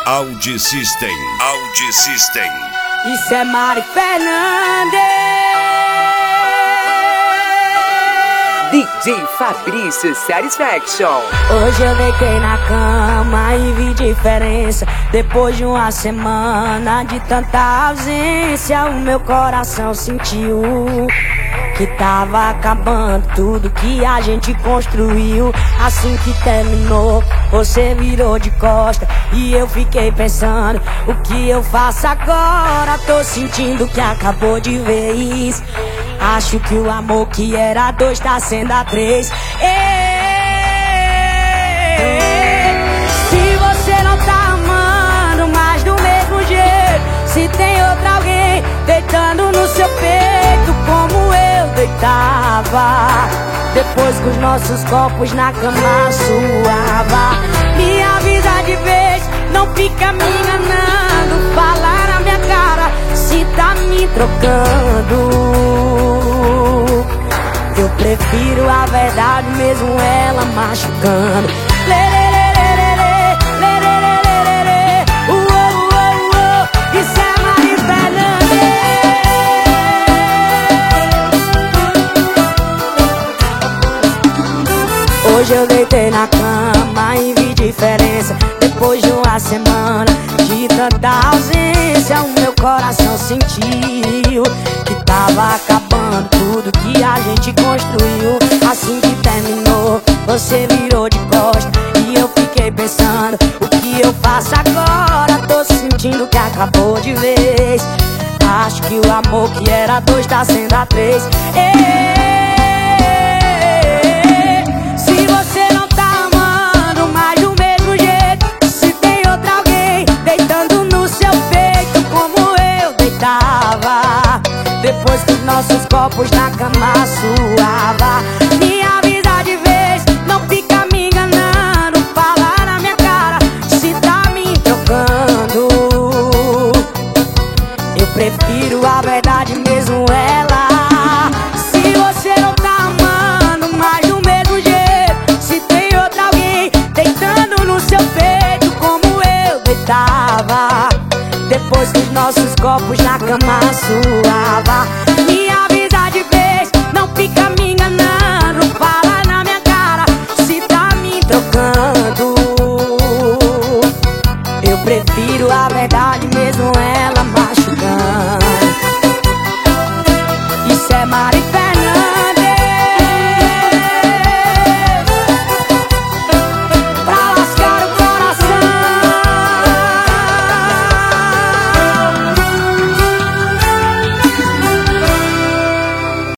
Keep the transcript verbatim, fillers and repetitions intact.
Audi System. Audi System. Isso é Mari Fernandes. D J Fabrício Satisfaction. Hoje eu deitei na cama e vi diferença. Depois de uma semana de tanta ausência, o meu coração sentiu que tava acabando tudo que a gente construiu. Assim que terminou, você virou de costa e eu fiquei pensando, o que eu faço agora? Tô sentindo que acabou de vez. Acho que o amor que era dois tá sendo a três. Ei, se você não tá amando mais do mesmo jeito, se tem outra alguém deitando no seu peito como eu deitava, depois que os nossos corpos na cama suava, me avisa de vez, não fica me enganando, fala na minha cara se tá me trocando. Eu prefiro a verdade mesmo ela machucando. Lererererere, lererererere, uou, uou, uou, isso é Mari Fernandes. Hoje eu deitei na cama e vi diferença. Depois de uma semana de tanta ausência, o meu coração sentiu que tava acabando tudo que a gente construiu. Assim que terminou, você virou de costa e eu fiquei pensando, o que eu faço agora? Tô sentindo que acabou de vez. Acho que o amor que era dois tá sendo a três. Ei, se você não tá amando mais do mesmo jeito, se tem outra alguém deitando no seu peito como eu deitava, depois que os nossos corpos na cama suava, me avisa de vez, não fica me enganando, fala na minha cara se tá me trocando. Eu prefiro a verdade mesmo ela. Se você não tá amando mais do mesmo jeito, se tem outra alguém deitando no seu peito como eu deitava, depois que os nossos corpos na cama suava,